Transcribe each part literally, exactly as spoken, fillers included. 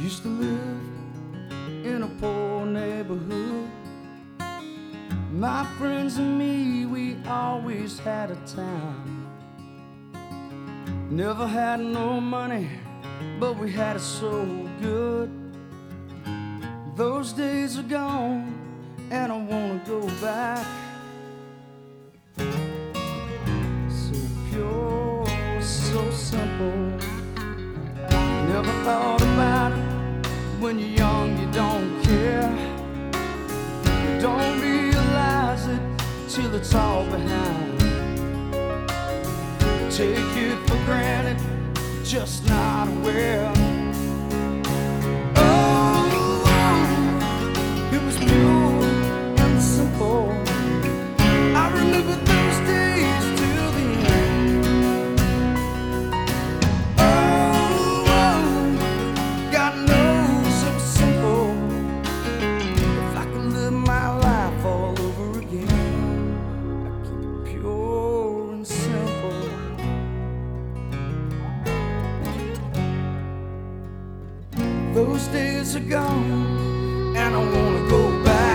Used to live in a poor neighborhood. My friends and me, we always had a time. Never had no money, but we had it so good. Those days are gone, and I wanna go back. So pure, so simple. Never thought about it. When you're young, you don't care. You don't realize it till it's all behind. Take it for granted, just not aware. Those days are gone, and I wanna go back.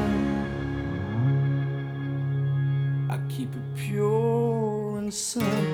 I keep it pure and simple.